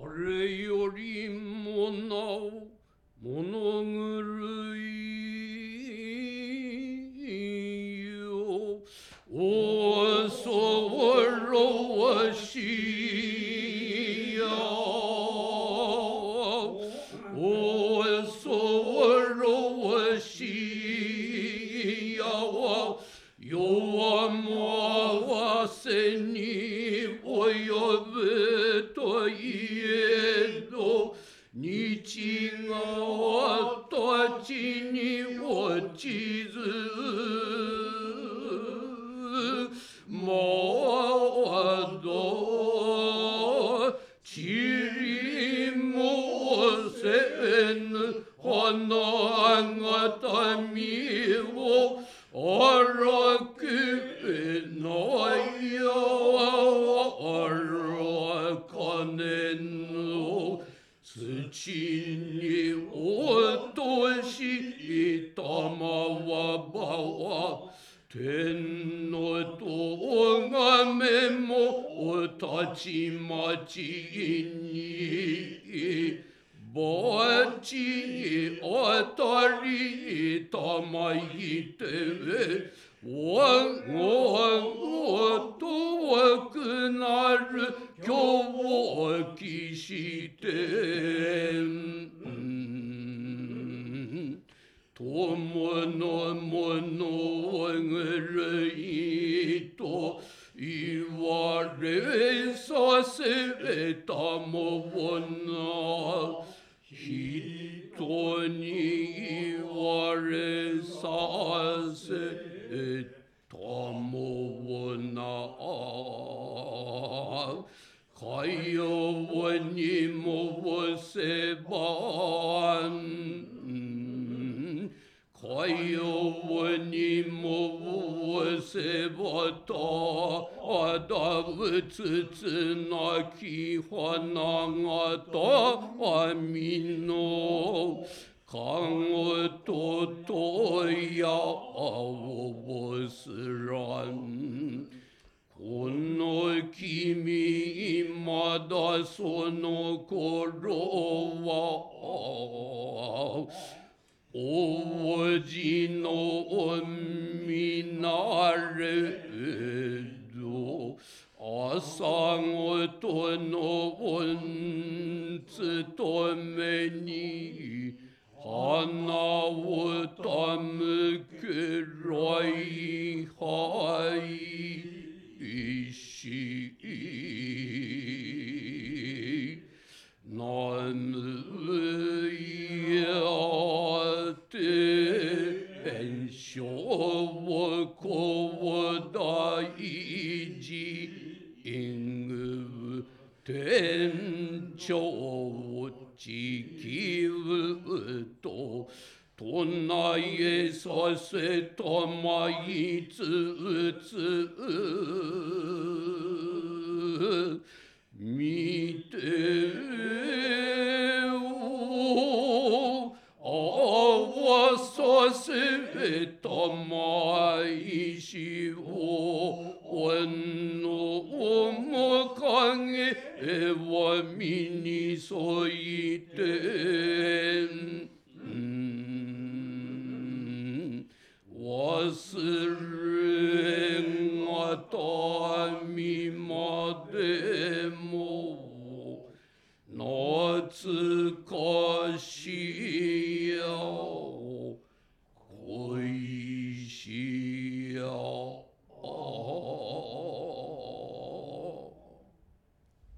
れよりもなお物狂いよ恐ろしや恐ろしやは弱もわせに及ぶといえど日がたちに落ちずまだちりもせぬ花形身を荒くないや荒かねの土に落としたまわばは天のとがめもたちまちにばちあたりたまいて我が遠くなる狂気して友の物狂いと言われさせたもな人に言われさせたもなかようにもせばかようにもせばただうつつなき花形網のかごととやをすらんこの君まだその頃は王子の見なれど朝ごとの務めに花をたむくらいはいしなむやて炎症広大寺院天長地球と唱えさせたまいつつ見てを合わさせたまいしをの面影は身に添いて忘れがたみまでも懐かしい